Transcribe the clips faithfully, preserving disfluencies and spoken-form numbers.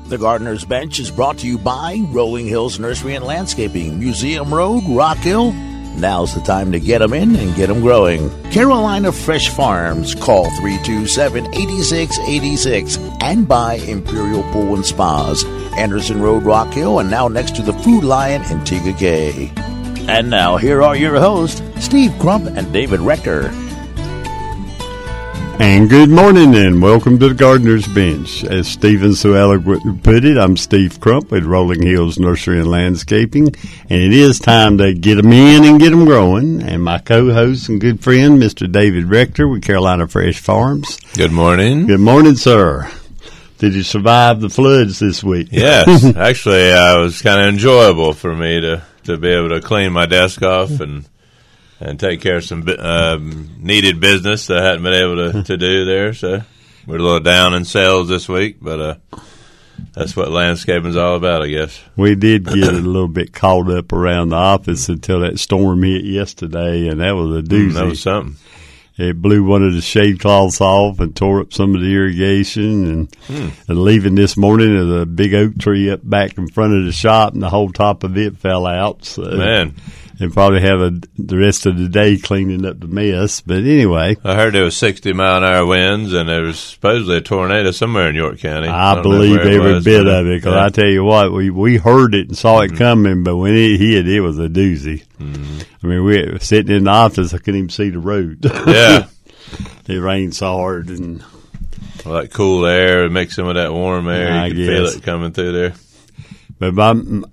The Gardener's Bench is brought to you by Rolling Hills Nursery and Landscaping, Museum Road, Rock Hill. Now's the time to get them in and get them growing. Carolina Fresh Farms. Call three two seven, eight six eight six. And by Imperial Pool and Spas, Anderson Road, Rock Hill, and now next to the Food Lion in Tega Cay. And now, here are your hosts, Steve Crump and David Rector. And good morning and welcome to the Gardener's Bench. As Stephen so eloquently put it, I'm Steve Crump with Rolling Hills Nursery and Landscaping, and it is time to get them in and get them growing. And my co-host and good friend, Mister David Rector with Carolina Fresh Farms. Good morning. Good morning, sir. Did you survive the floods this week? Yes. Actually, uh, it was kind of enjoyable for me to, to be able to clean my desk off and and take care of some um, needed business that I hadn't been able to, to do there. So we're a little down in sales this week, but uh, that's what landscaping is all about, I guess. We did get a little bit caught up around the office until that storm hit yesterday, and that was a doozy. Mm, that was something. It blew one of the shade cloths off and tore up some of the irrigation. And, hmm. and leaving this morning, there's a big oak tree up back in front of the shop, and the whole top of it fell out. So Man. And probably have a, the rest of the day cleaning up the mess. But anyway. I heard there was sixty mile an hour winds, and there was supposedly a tornado somewhere in York County. I, I believe every was, bit of it, because yeah. I tell you what, we, we heard it and saw it mm-hmm. coming, but when it hit, it was a doozy. Mm-hmm. I mean, we were sitting in the office, I couldn't even see the road. Yeah. It rained so hard. And well, that cool air mixing with that warm air, I you could guess. feel it coming through there. But by,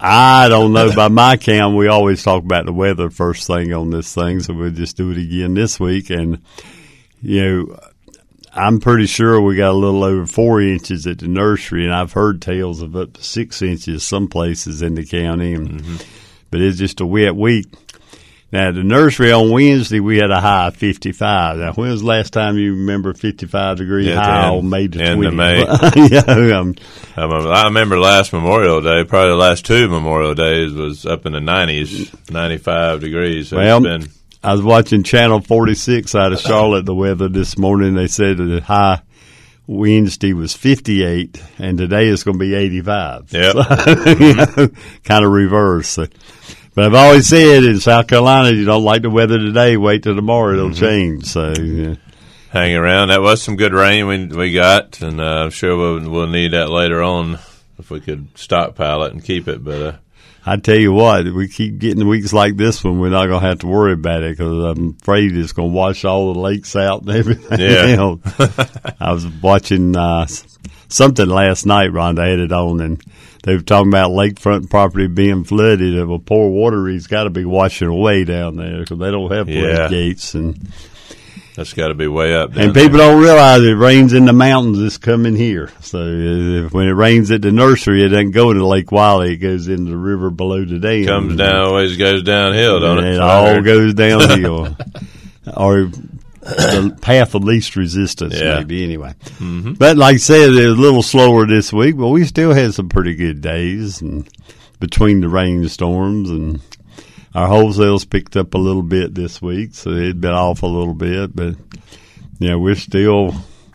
I don't know, by my count, we always talk about the weather first thing on this thing, so we'll just do it again this week. And, you know, I'm pretty sure we got a little over four inches at the nursery, and I've heard tales of up to six inches some places in the county. And, mm-hmm. But it's just a wet week. Now, the nursery on Wednesday, we had a high of fifty-five. Now, when was the last time you remember fifty-five degree yeah, high end, on May the twentieth? End May. yeah, um, I, remember, I remember last Memorial Day, probably the last two Memorial Days was up in the nineties, ninety-five degrees. So well, it's been I was watching Channel forty-six out of Charlotte, the weather this morning. They said the high Wednesday was fifty-eight, and today it's going to be eighty-five. Yep. So, mm-hmm. you know, kind of reverse. So. But I've always said in South Carolina, you don't like the weather today, wait till tomorrow, it'll mm-hmm. change. So, yeah. Hang around. That was some good rain we we got, and uh, I'm sure we'll, we'll need that later on if we could stockpile it and keep it. But uh, I tell you what, we keep getting weeks like this one, we're not going to have to worry about it because I'm afraid it's going to wash all the lakes out and everything yeah. else. I was watching uh, something last night, Rhonda had it on, and they were talking about lakefront property being flooded. If a poor watery's got to be washing away down there because they don't have yeah. floodgates. And that's got to be way up. And people there. don't realize it rains in the mountains. It's coming here. So if, when it rains at the nursery, it doesn't go into Lake Wylie. It goes into the river below the dam. Comes down, always goes downhill, don't and it? It all goes downhill. Or the path of least resistance, yeah. maybe, anyway. Mm-hmm. But like I said, it was a little slower this week, but we still had some pretty good days and between the rainstorms, and our wholesales picked up a little bit this week, so it'd been off a little bit, but you know, we're still,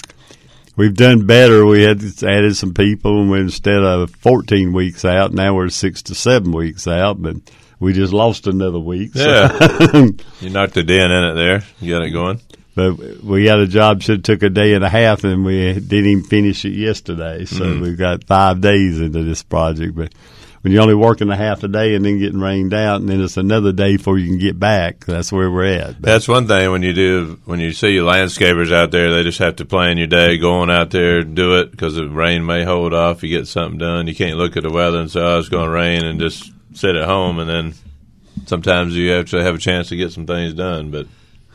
we've done better. We had added some people, and we, instead of fourteen weeks out, now we're six to seven weeks out, but we just lost another week. So. Yeah. You knocked a dent in it there. You got it going. But we had a job should have took a day and a half, and we didn't even finish it yesterday. So mm. we've got five days into this project. But when you're only working a half a day and then getting rained out, and then it's another day before you can get back, that's where we're at. But that's one thing when you do, when you see your landscapers out there, they just have to plan your day, going out there, do it, because the rain may hold off. You get something done. You can't look at the weather and say, oh, it's going to rain, and just sit at home, and then sometimes you actually have a chance to get some things done. But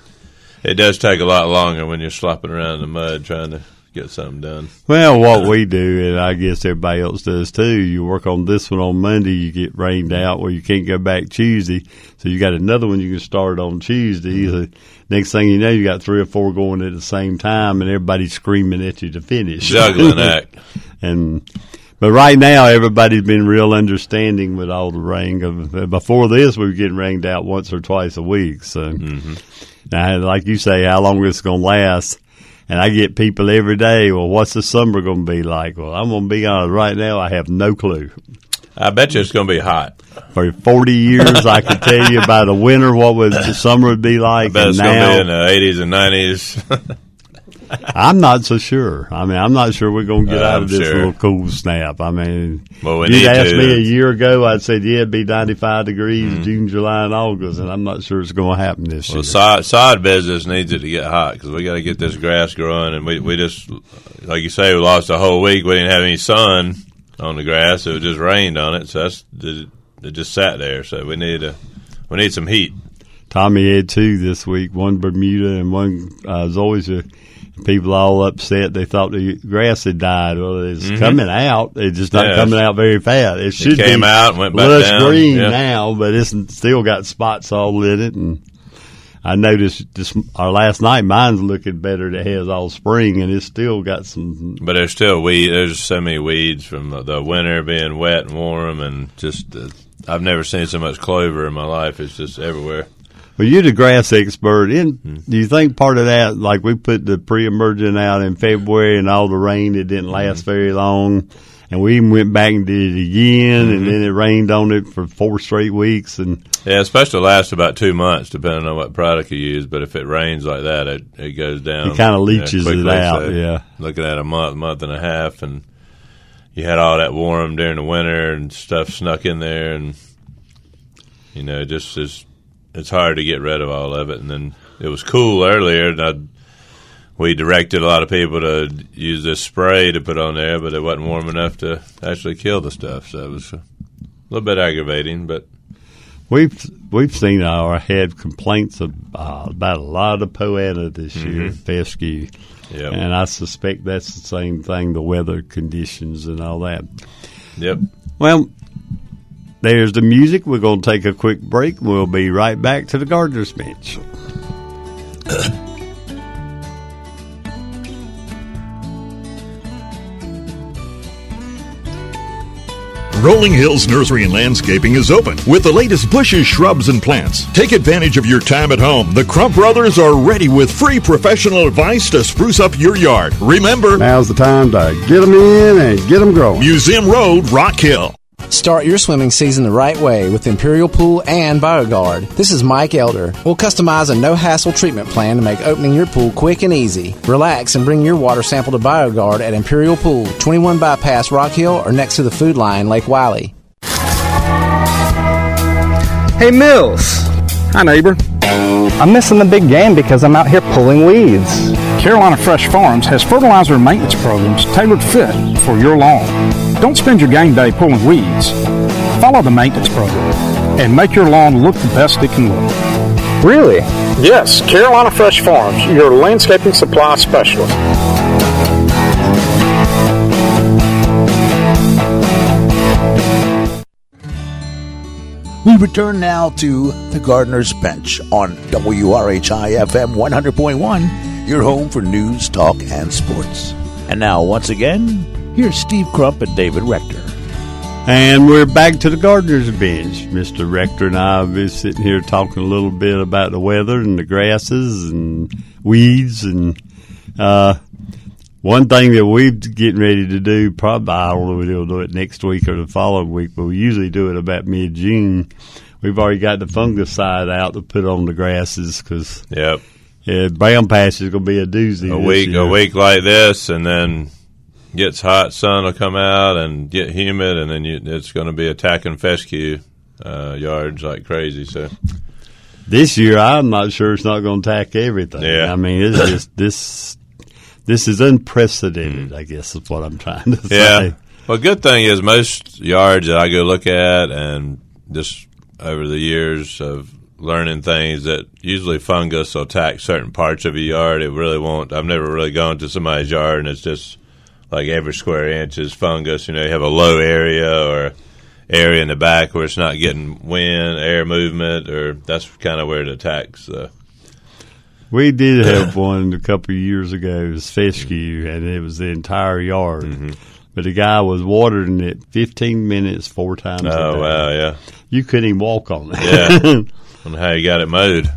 it does take a lot longer when you're slopping around in the mud trying to get something done. Well, what we do, and I guess everybody else does too, you work on this one on Monday, you get rained out where you can't go back Tuesday, so you got another one you can start on Tuesday. So next thing you know, you got three or four going at the same time, and everybody's screaming at you to finish. Juggling act. And but right now, everybody's been real understanding with all the rain. Before this, we were getting rained out once or twice a week. So, mm-hmm. now, like you say, how long it's going to last? And I get people every day, well, what's the summer going to be like? Well, I'm going to be honest, right now I have no clue. I bet you it's going to be hot. For forty years, I could tell you about the winter, what would the summer would be like. I bet and it's now, going to be in the eighties and nineties. I'm not so sure. I mean, I'm not sure we're going to get Uh, out I'm of this sure. little cool snap. I mean, Well, we you'd need asked to. me a year ago, I'd said, yeah, it'd be ninety-five degrees Mm-hmm. June, July, and August, and I'm not sure it's going to happen this Well, year. sod, sod business needs it to get hot because we got to get this grass growing, and we we just, like you say, we lost a whole week. We didn't have any sun on the grass; it just rained on it, so that's it, it just sat there. So we need to we need some heat. Tommy had two this week, one Bermuda and one uh, Zoysia. People all upset. They thought the grass had died. Well, it's Mhm. coming out. It's just not Yeah. coming out very fast. It should It came be out and went back lush down. green Yeah. now, but it's still got spots all in it. And I noticed this our last night. Mine's looking better. That has all spring, and it's still got some. But there's still weed. There's so many weeds from the, the winter being wet and warm, and just uh, I've never seen so much clover in my life. It's just everywhere. Well, you're the grass expert. In, Hmm. do you think part of that, like we put the pre-emergent out in February and all the rain, it didn't last very long, and we even went back and did it again, Mm-hmm. and then it rained on it for four straight weeks, and Yeah, it's supposed to last about two months, depending on what product you use. But if it rains like that, it it goes down. it kind of you know, leaches quickly. it out. So Yeah, looking at a month, month and a half, and you had all that warm during the winter and stuff snuck in there, and you know, it just is. It's hard to get rid of all of it. And then it was cool earlier, and I'd, we directed a lot of people to use this spray to put on there, but it wasn't warm enough to actually kill the stuff. So it was a little bit aggravating, but. we've we've seen or had complaints of, uh, about a lot of poeta this year, fescue, Yep. and I suspect that's the same thing. The weather conditions and all that. Yep. Well, there's the music. We're going to take a quick break. We'll be right back to the Gardener's Bench. Rolling Hills Nursery and Landscaping is open with the latest bushes, shrubs, and plants. Take advantage of your time at home. The Crump Brothers are ready with free professional advice to spruce up your yard. Remember, Now's the time to get them in and get them growing. Museum Road, Rock Hill. Start your swimming season the right way with Imperial Pool and BioGuard. This is Mike Elder. We'll customize a no-hassle treatment plan to make opening your pool quick and easy. Relax and bring your water sample to BioGuard at Imperial Pool, twenty-one Bypass Rock Hill, or next to the food line, Lake Wiley. Hey, Mills. Hi, neighbor. I'm missing the big game because I'm out here pulling weeds. Carolina Fresh Farms has fertilizer and maintenance programs tailored fit for your lawn. Don't spend your game day pulling weeds. Follow the maintenance program and make your lawn look the best it can look. Really? Yes, Carolina Fresh Farms, your landscaping supply specialist. We return now to the Gardener's Bench on W R H I F M one hundred point one, your home for news, talk, and sports. And now, once again, here's Steve Crump and David Rector. And we're back to the Gardener's Bench. Mister Rector and I have been sitting here talking a little bit about the weather and the grasses and weeds. And uh, one thing that we're getting ready to do, probably, I don't know if we'll do it next week or the following week, but we usually do it about mid-June. We've already got the fungicide out to put on the grasses because Yep. yeah, brown patch is going to be a doozy. A this week, year. a week like this, and then gets hot, sun will come out and get humid, and then you, it's going to be attacking fescue uh, yards like crazy. So This year, I'm not sure it's not going to attack everything. Yeah. I mean, it's just this. This is unprecedented, I guess is what I'm trying to yeah. say. Well, good thing is most yards that I go look at, and just over the years of learning things, that usually fungus will attack certain parts of a yard. It really won't. I've never really gone to somebody's yard and it's just like every square inch is fungus. You know, you have a low area or area in the back where it's not getting wind, air movement, or that's kind of where it attacks. So. We did have one a couple of years ago. It was fescue, and it was the entire yard. Mm-hmm. But the guy was watering it fifteen minutes, four times a day. Oh, wow, yeah. You couldn't even walk on it. Yeah. I don't know how you got it mowed.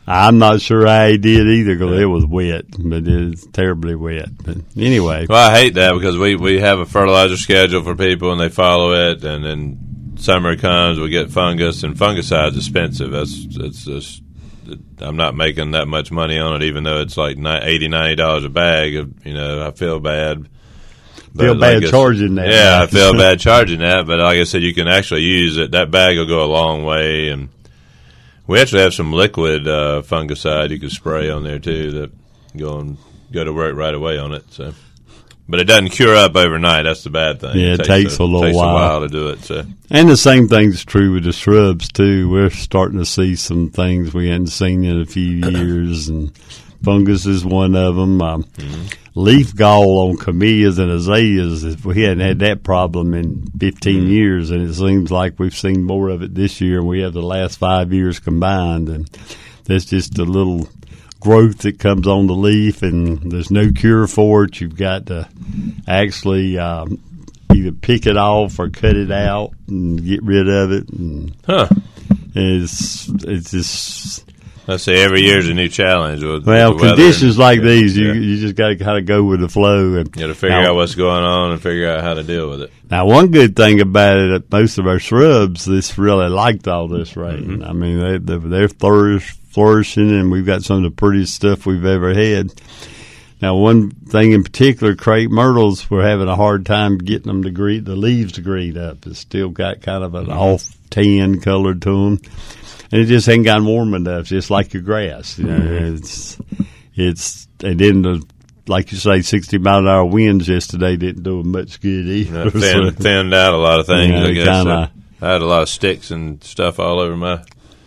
I'm not sure how he did either because it was wet, but it was terribly wet. But anyway. Well, I hate that because we, we have a fertilizer schedule for people and they follow it, and then summer comes, we get fungus, and fungicide's expensive. That's it's just I'm not making that much money on it, even though it's like eighty dollars, ninety dollars a bag. You know, I feel bad. But feel bad like charging that. Yeah, I feel bad charging that, but like I said, you can actually use it. That bag will go a long way, and we actually have some liquid uh, fungicide you can spray on there too that go and go to work right away on it. So, but it doesn't cure up overnight. That's the bad thing. Yeah, it, it takes, takes a, a little takes while. a while to do it. So, and the same thing's true with the shrubs too. We're starting to see some things we hadn't seen in a few years, and fungus is one of them. Um, mm-hmm. Leaf gall on camellias and azaleas, we hadn't had that problem in fifteen mm-hmm. years, and it seems like we've seen more of it this year, and we have the last five years combined. And that's just a little growth that comes on the leaf, and there's no cure for it. You've got to actually um, either pick it off or cut it out and get rid of it. And huh. It's, it's just... Let's say every year's a new challenge. With, well, with the conditions weather. like yeah, these, you yeah. you just got to kind of go with the flow. And you got to figure now, out what's going on and figure out how to deal with it. Now, one good thing about it, that most of our shrubs, this really liked all this rain. Mm-hmm. I mean, they, they're, they're flourish, flourishing, and we've got some of the prettiest stuff we've ever had. Now, one thing in particular, crepe myrtles, we're having a hard time getting them to green, the leaves to green up. It's still got kind of an mm-hmm. off tan color to them. And it just ain't gotten warm enough, just like your grass. You know, mm-hmm. it's it's and then the like you say, sixty mile an hour winds yesterday didn't do much good either. That thin, so, thinned out a lot of things. Yeah, I guess kinda, I had a lot of sticks and stuff all over my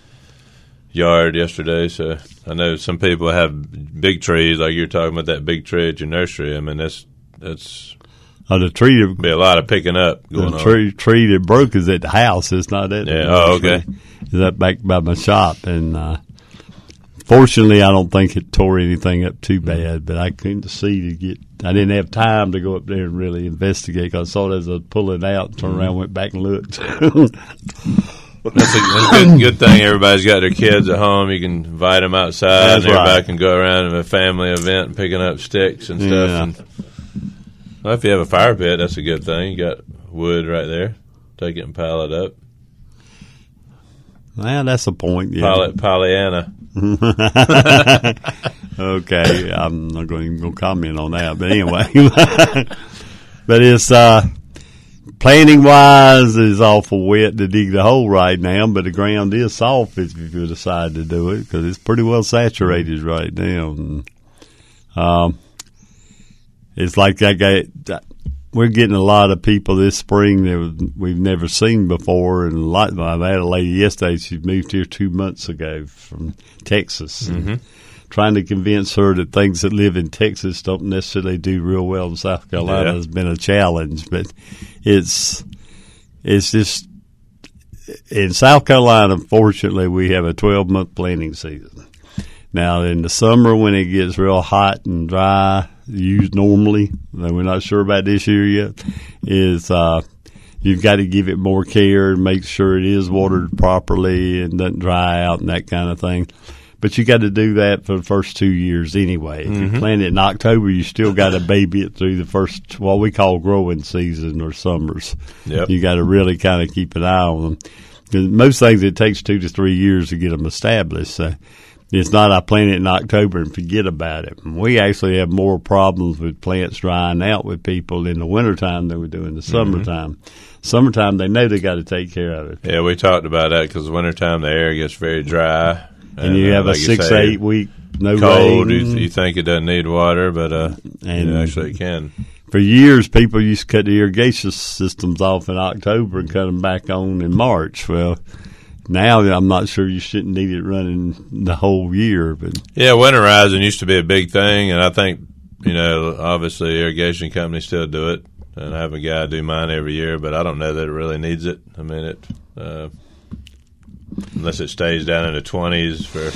yard yesterday. So I know some people have big trees, like you're talking about that big tree at your nursery. I mean, that's that's. Oh, the tree that, be a lot of picking up going the tree, on. tree that broke is at the house. It's not at the yeah. Oh, okay. It's up back by my shop, and uh, fortunately, I don't think it tore anything up too bad. But I couldn't see to get. I didn't have time to go up there and really investigate because I saw it as I was pulling it out, turned around, went back and looked. That's a, that's a good, good thing. Everybody's got their kids at home. You can invite them outside, that's and everybody right. can go around in a family event and picking up sticks and stuff. Yeah. And, well, if you have a fire pit, that's a good thing. You got wood right there. Take it and pile it up. Well, that's the point. Yeah. Poly- Pollyanna. Okay, I'm not going to even go comment on that, but anyway. But it's uh, planting wise is awful wet to dig the hole right now, but the ground is soft if you decide to do it because it's pretty well saturated right now. And, um. It's like I got, we're getting a lot of people this spring that we've never seen before. And a lot, I had a lady yesterday, she moved here two months ago from Texas. Mm-hmm. And trying to convince her that things that live in Texas don't necessarily do real well in South Carolina yeah. has been a challenge. But it's, it's just, in South Carolina, fortunately, we have a twelve-month planting season. Now, in the summer when it gets real hot and dry, used normally, and we're not sure about this year yet, is uh, you've got to give it more care and make sure it is watered properly and doesn't dry out and that kind of thing. But you got to do that for the first two years anyway. If mm-hmm. you plant it in October, you still got to baby it through the first, what we call growing season or summers. Yep. You got to really kind of keep an eye on them. Because most things, it takes two to three years to get them established. So it's not I plant it in October and forget about it. We actually have more problems with plants drying out with people in the wintertime than we do in the summertime. Mm-hmm. Summertime, they know they got to take care of it. Yeah, we talked about that because wintertime the air gets very dry. And, and you have uh, like a six, say, eight week no cold. rain. You, you think it doesn't need water, but uh, and it actually can. For years, people used to cut the irrigation systems off in October and cut them back on in March. Well, now I'm not sure you shouldn't need it running the whole year. But yeah, winterizing used to be a big thing, and I think, you know, obviously irrigation companies still do it, and I have a guy do mine every year, but I don't know that it really needs it. I mean, it uh, unless it stays down in the twenties for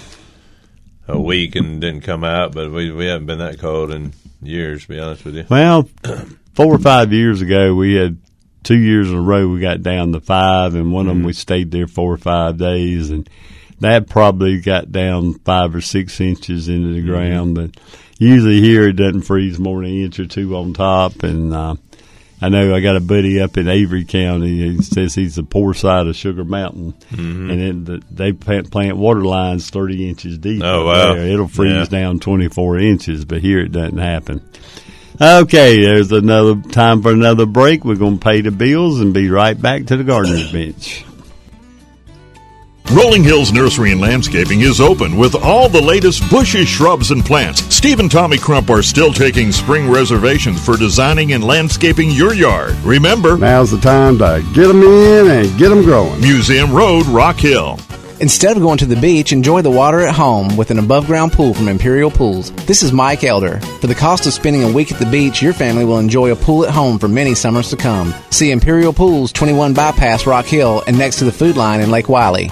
a week and didn't come out, but we we haven't been that cold in years, to be honest with you. Well, four or five years ago, we had two years in a row we got down to five, and one mm-hmm. of them we stayed there four or five days, and that probably got down five or six inches into the Mm-hmm. ground. But usually here it doesn't freeze more than an inch or two on top. And uh, I know I got a buddy up in Avery County. He says he's the poor side of Sugar Mountain, Mm-hmm. and then the, they plant, plant water lines thirty inches deep. Oh, up wow. there. It'll freeze Yeah. down twenty-four inches, but here it doesn't happen. Okay, there's another time for another break. We're going to pay the bills and be right back to the gardener's bench. Rolling Hills Nursery and Landscaping is open with all the latest bushes, shrubs, and plants. Steve and Tommy Crump are still taking spring reservations for designing and landscaping your yard. Remember, Now's the time to get them in and get them growing. Museum Road, Rock Hill. Instead of going to the beach, enjoy the water at home with an above-ground pool from Imperial Pools. This is Mike Elder. For the cost of spending a week at the beach, your family will enjoy a pool at home for many summers to come. See Imperial Pools, twenty-one Bypass, Rock Hill, and next to the Food Line in Lake Wiley.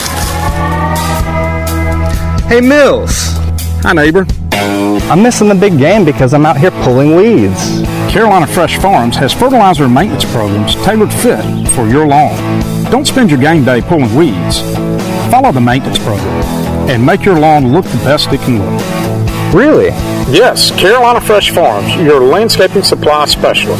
Hey, Mills. Hi, neighbor. I'm missing the big game because I'm out here pulling weeds. Carolina Fresh Farms has fertilizer and maintenance programs tailored fit for your lawn. Don't spend your game day pulling weeds. Follow the maintenance program and make your lawn look the best it can look. Really? Yes, Carolina Fresh Farms, your landscaping supply specialist.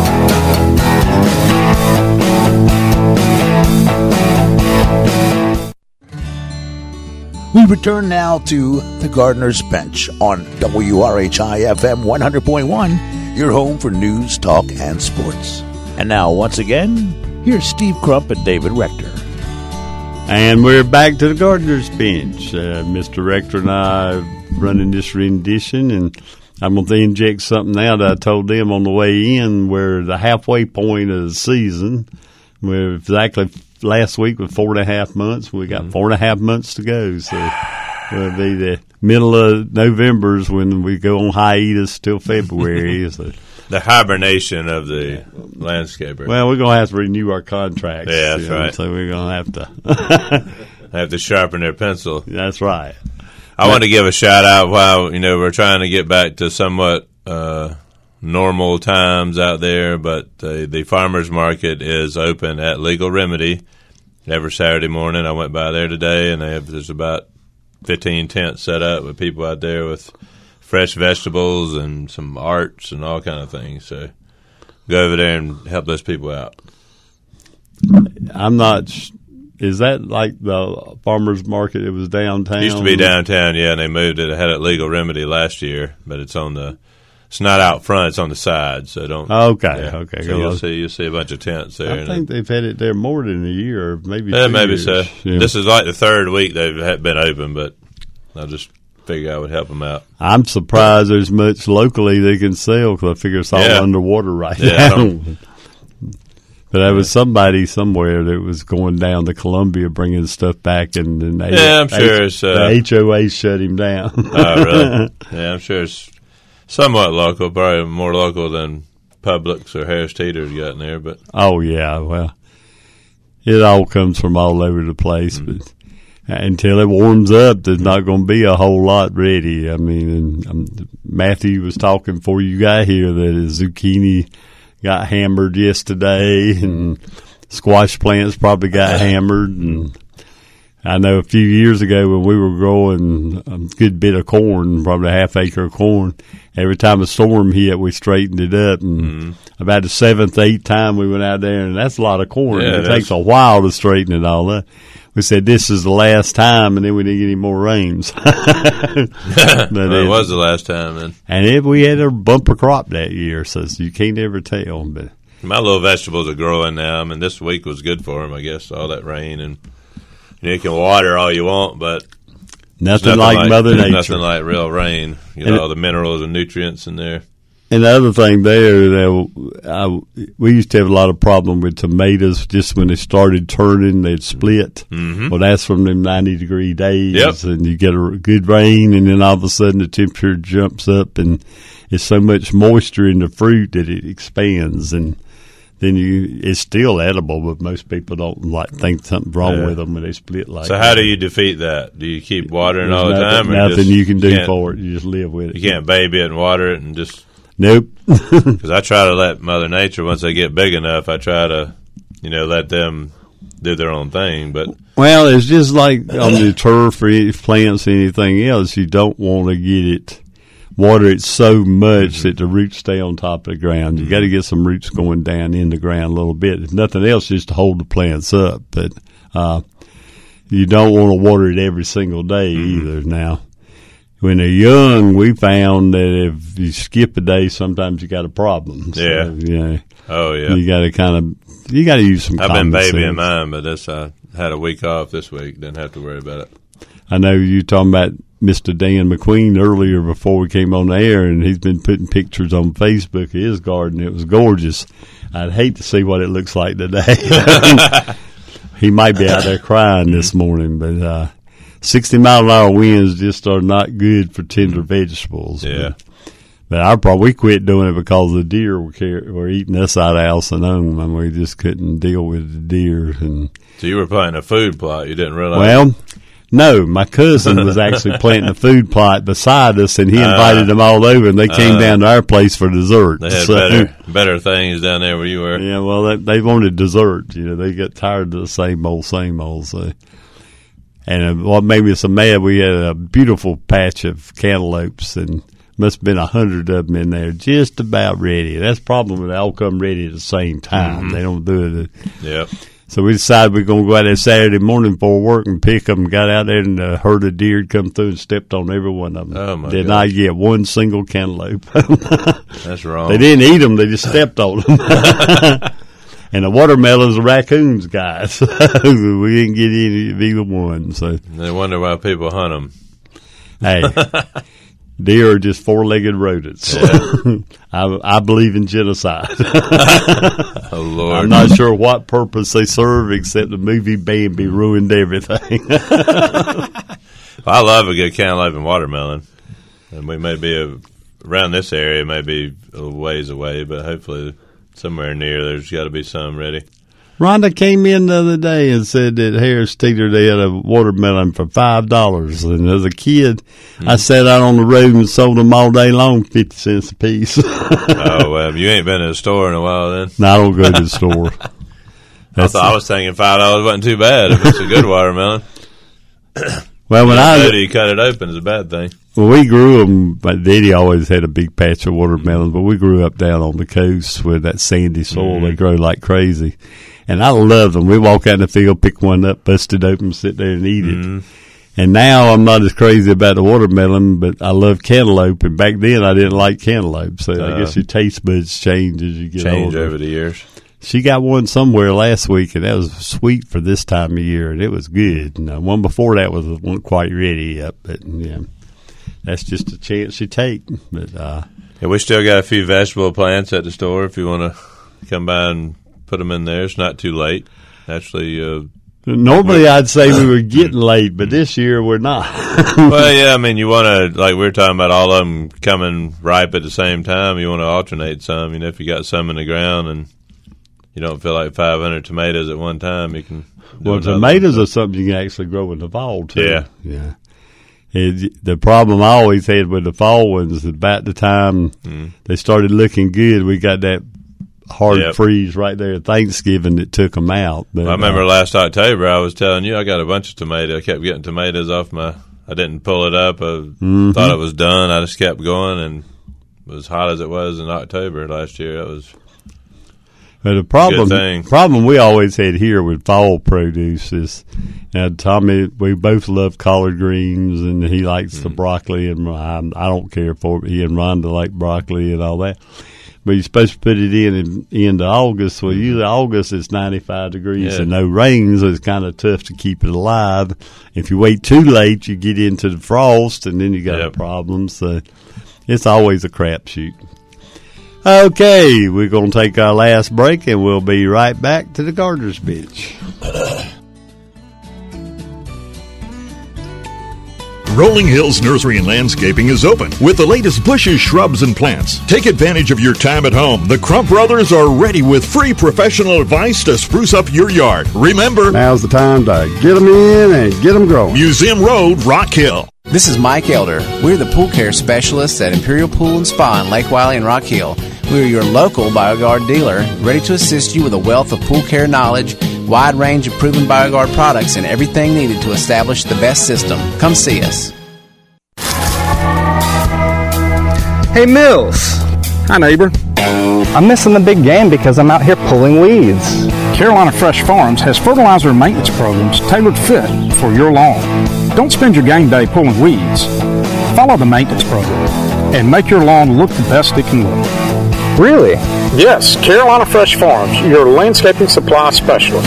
We return now to the Gardener's Bench on W R H I F M one hundred point one, your home for news, talk, and sports. And now, once again, here's Steve Crump and David Rector. And we're back to the Gardener's Bench. Uh, Mister Rector and I are running this rendition, and I'm going to inject something now that I told them on the way in. We're the halfway point of the season. We're exactly last week with four and a half months. We got four and a half months to go, so it'll be the middle of November's when we go on hiatus till February. So. The hibernation of the landscaper. Well, we're going to have to renew our contracts. Yeah, that's you know, right. So we're going to have to. They have to sharpen their pencil. That's right. I want to give a shout out while, you know, we're trying to get back to somewhat uh, normal times out there, but the, the farmers market is open at Legal Remedy every Saturday morning. I went by there today, and they have there's about fifteen tents set up with people out there with fresh vegetables and some arts and all kind of things. So go over there and help those people out. I'm not. Is that like the farmers market? It was downtown. It used to be downtown, yeah, and they moved it. I had it Legal Remedy last year, but it's on the. It's not out front; it's on the side. So don't. Okay, yeah. okay. So you'll see, you'll see a bunch of tents there. I think they've had it there more than a year, maybe. Yeah, two maybe years. so. Yeah. This is like the third week they've had been open, but I just figured I would help them out. I'm surprised there's much locally they can sell because I figure it's all Yeah. underwater right Yeah, I now. don't- But there was somebody somewhere that was going down to Columbia bringing stuff back, and then they, Yeah, I'm sure H- it's, uh, the H O A shut him down. Oh, really? Yeah, I'm sure it's somewhat local, probably more local than Publix or Harris Teeter's got in there. But Oh yeah, well, it all comes from all over the place, Mm-hmm. but until it warms up, there's not going to be a whole lot ready. I mean, and, um, Matthew was talking before you got here that his zucchini got hammered yesterday, and squash plants probably got hammered. And I know a few years ago when we were growing a good bit of corn, probably a half acre of corn, every time a storm hit, we straightened it up. And Mm-hmm. about the seventh, eighth time we went out there, and that's a lot of corn. Yeah, it it takes is. a while to straighten it all up. We said this is the last time, and then we didn't get any more rains. But well, it was the last time. And and if we had a bumper crop that year, so you can't ever tell. But my little vegetables are growing now. I mean, this week was good for them, I guess, all that rain. And you know, you can water all you want, but nothing, nothing like, like Mother Nature. Nothing like real rain. You And know, all it- the minerals and nutrients in there. And the other thing there, that I, we used to have a lot of problem with tomatoes. Just when they started turning, they'd split. Mm-hmm. Well, that's from them ninety degree days, Yep. and you get a good rain, and then all of a sudden the temperature jumps up, and there's so much moisture in the fruit that it expands, and then you it's still edible, but most people don't like think something's wrong Yeah. with them when they split like So that. how do you defeat that? Do you keep watering There's all the nothing, time? Or nothing just, you can do can't- for it. You just live with it. You can't baby it and water it and just Nope. because I try to let Mother Nature once they get big enough. I try to, you know, let them do their own thing. But Well, it's just like on the turf or any plants or anything else. You don't want to get it, water it so much mm-hmm. that the roots stay on top of the ground. You mm-hmm. got to get some roots going down in the ground a little bit. If nothing else, just to hold the plants up. But uh, you don't want to water it every single day mm-hmm. either. Now, when they're young, we found that if you skip a day, sometimes you got a problem. So, yeah. yeah. Oh, yeah. You got to kind of, you got to use some I've common been babying sense. mine, but this, I had a week off this week. Didn't have to worry about it. I know you talking about Mister Dan McQueen earlier before we came on the air, and he's been putting pictures on Facebook of his garden. It was gorgeous. I'd hate to see what it looks like today. He might be out there crying this morning, but uh, sixty mile an hour winds just are not good for tender vegetables. Yeah. But, but our problem, we quit doing it because the deer were, were eating us out of house and home, and we just couldn't deal with the deer. And so you were planting a food plot. You didn't realize. Well, no, my cousin was actually planting a food plot beside us, and he invited uh, them all over, and they came uh, down to our place for dessert. They had so, better, better things down there where you were. Yeah, well, they, they wanted dessert. You know, they got tired of the same old, same old. So. And uh, what made me so mad, we had a beautiful patch of cantaloupes, and must have been a hundred of them in there, just about ready. That's the problem when they all come ready at the same time. Mm-hmm. They don't do it. Yep. So we decided we we're going to go out there Saturday morning before work and pick them. Got out there, and a herd of deer come through and stepped on every one of them. Oh, my Did gosh. not get one single cantaloupe. That's wrong. They didn't eat them. They just stepped on them. And the watermelons are raccoons, guys. We didn't get any of either one. So they wonder why people hunt them. Hey, deer are just four-legged rodents. Yeah. I, I believe in genocide. Oh, Lord. I'm not sure what purpose they serve, except the movie Bambi ruined everything. I love a good cantaloupe and watermelon. And we may be a, around this area, maybe a ways away, but hopefully somewhere near there's got to be some ready. Rhonda came in the other day and said that Harris Teeter, they had a watermelon for five dollars. And as a kid, mm-hmm. I sat out on the road and sold them all day long, fifty cents a piece. Oh, well, you ain't been to the store in a while then? No, I don't go to the store. I thought I was thinking five dollars wasn't too bad if it's a good watermelon. Well, when I you cut it open is a bad thing. Well, we grew them. My daddy always had a big patch of watermelons, but we grew up down on the coast with that sandy soil. Mm-hmm. They grow like crazy. And I love them. We walk out in the field, pick one up, bust it open, sit there and eat mm-hmm. it. And now I'm not as crazy about the watermelon, but I love cantaloupe. And back then I didn't like cantaloupe. So uh, I guess your taste buds change as you get change older. Over the years. She got one somewhere last week, and that was sweet for this time of year, and it was good. And the one before that was wasn't quite ready yet, but yeah, that's just a chance you take. But uh, yeah, we still got a few vegetable plants at the store if you want to come by and put them in there. It's not too late. Actually, uh, normally I'd say we were getting late, but this year we're not. Well, yeah, I mean, you want to, like we were talking about all of them coming ripe at the same time. You want to alternate some. You know, if you got some in the ground and you don't feel like five hundred tomatoes at one time, you can. Well, tomatoes are something you can actually grow in the fall, too. Yeah. Yeah. It, the problem I always had with the fall ones, about the time mm. they started looking good, we got that hard yep. freeze right there at Thanksgiving that took them out. But, I remember uh, last October I was telling you I got a bunch of tomatoes. I kept getting tomatoes off my. I didn't pull it up. I mm-hmm. thought it was done. I just kept going, and as hot as it was in October last year, that was. But the problem, problem we always had here with fall produce is, now Tommy, we both love collard greens, and he likes mm. the broccoli, and I, I don't care for it. He and Rhonda like broccoli and all that. But you're supposed to put it in in into August. Well, usually August is ninety-five degrees yeah. and no rain, so it's kind of tough to keep it alive. If you wait too late, you get into the frost, and then you got yep. a problem. So it's always a crapshoot. Okay, we're going to take our last break, and we'll be right back to the Gardener's Bench. Rolling Hills Nursery and Landscaping is open with the latest bushes, shrubs, and plants. Take advantage of your time at home. The Crump Brothers are ready with free professional advice to spruce up your yard. Remember, now's the time to get them in and get them growing. Museum Road, Rock Hill. This is Mike Elder. We're the pool care specialists at Imperial Pool and Spa in Lake Wiley and Rock Hill. We are your local BioGuard dealer, ready to assist you with a wealth of pool care knowledge, Wide range of proven BioGuard products and everything needed to establish the best system. Come see us. Hey, Mills. Hi, neighbor. I'm missing the big game because I'm out here pulling weeds. Carolina Fresh Farms has fertilizer and maintenance programs tailored fit for your lawn. Don't spend your game day pulling weeds. Follow the maintenance program and make your lawn look the best it can look. Really? Yes, Carolina Fresh Farms, your landscaping supply specialist.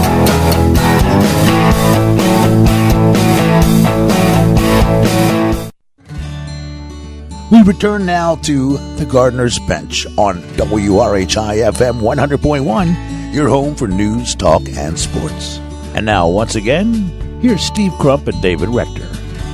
We return now to the Gardener's Bench on W R H I F M one hundred point one, your home for news, talk, and sports. And now, once again, here's Steve Crump and David Rector.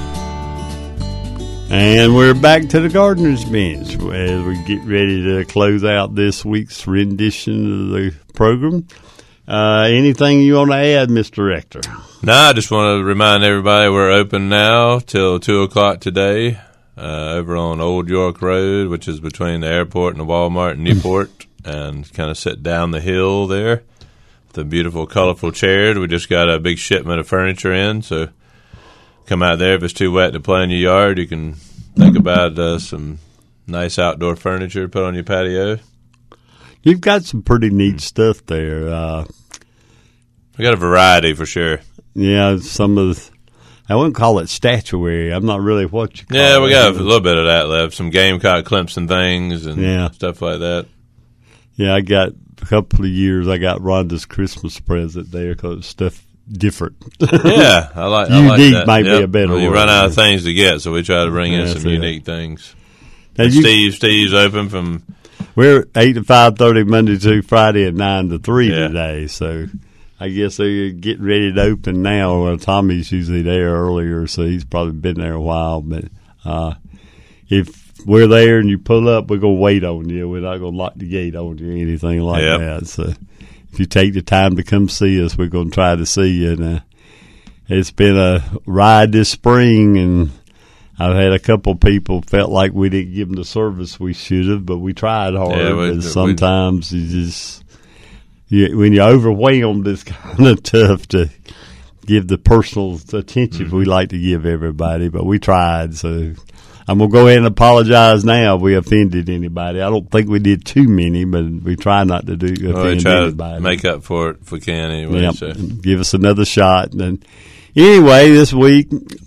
And we're back to the Gardener's Bench as we get ready to close out this week's rendition of the program. Uh, anything you want to add, Mister Rector? No, I just want to remind everybody we're open now till two o'clock today. Uh, over on Old York Road, which is between the airport and the Walmart in Newport, and kind of sit down the hill there. The beautiful, colorful chairs. We just got a big shipment of furniture in, so come out there. If it's too wet to play in your yard, you can think about uh, some nice outdoor furniture to put on your patio. You've got some pretty neat stuff there. Uh, we got a variety for sure. Yeah, some of the, I wouldn't call it statuary. I'm not really what you call it. Yeah, we got a little bit of that left. Some Gamecock Clemson things and yeah. stuff like that. Yeah, I got a couple of years. I got Rhonda's Christmas present there because it's stuff different. Yeah, I like, I unique like that. might yep. be a better well, word. You run out of things to get, so we try to bring in That's some it. unique things. Now you, Steve, Steve's open from. We're eight to five thirty Monday to Friday at nine to three Yeah. today. So I guess they're getting ready to open now. Well, Tommy's usually there earlier, so he's probably been there a while. But uh, if we're there and you pull up, we're going to wait on you. We're not going to lock the gate on you or anything like Yep. that. So if you take the time to come see us, we're going to try to see you. And, uh, it's been a ride this spring, and I've had a couple people felt like we didn't give them the service we should have, but we tried hard. Yeah, we- and sometimes you just you, when you're overwhelmed, it's kind of tough to give the personal attention Mm-hmm. we like to give everybody. But we tried, so I'm gonna go ahead and apologize now if we offended anybody. I don't think we did too many, but we try not to do offend Well, we try anybody. to make up for it if we can anyway. Yep. So. Give us another shot. And anyway, this week.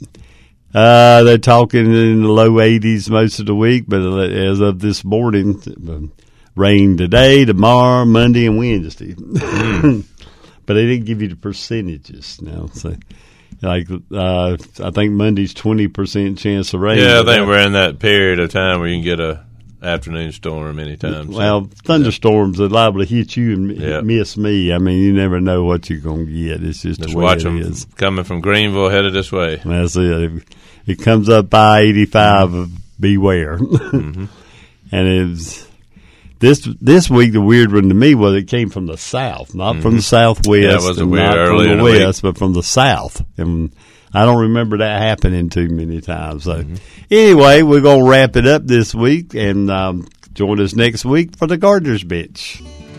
Uh, they're talking in the low eighties most of the week, but as of this morning, rain today, tomorrow, Monday, and Wednesday. Mm. But they didn't give you the percentages now. So, like, uh, I think Monday's twenty percent chance of rain. Yeah, I think we're in that period of time where you can get a afternoon storm anytime. So. Well, thunderstorms are liable to hit you and Yep. miss me. I mean, you never know what you're going to get. It's just, Just the way watch it them is. coming from Greenville headed this way. That's it. If it comes up I eighty-five, beware. Mm-hmm. And it's this this week. The weird one to me was it came from the south, not Mm-hmm. from the southwest, Yeah, it was and weird not early from in the the week. west, but from the south. And I don't remember that happening too many times. So Mm-hmm. anyway, we're gonna wrap it up this week, and um, join us next week for the Gardener's Bench.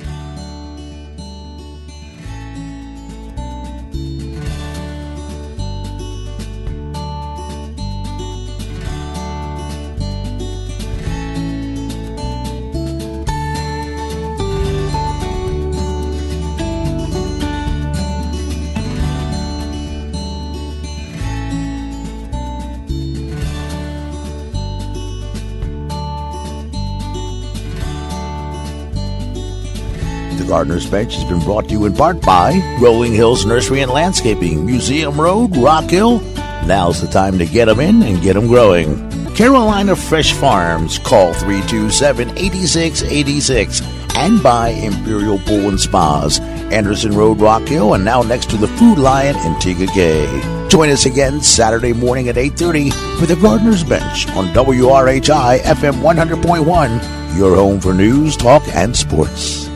The Gardener's Bench has been brought to you in part by Rolling Hills Nursery and Landscaping, Museum Road, Rock Hill. Now's the time to get them in and get them growing. Carolina Fresh Farms, call three two seven, eight six eight six. And by Imperial Pool and Spas, Anderson Road, Rock Hill, and now next to the Food Lion in Tigagay. Join us again Saturday morning at eight thirty for The Gardener's Bench on W R H I F M one hundred point one, your home for news, talk, and sports.